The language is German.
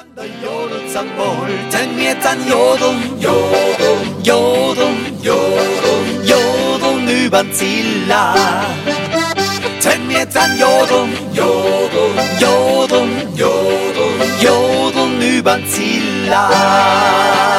Jodeln zum Wohl, denn wir dann jodeln, jodeln, jodeln, jodeln, jodeln übern Ziel. Denn wir dann jodeln, jodeln, jodeln, jodeln, jodeln übern Ziel.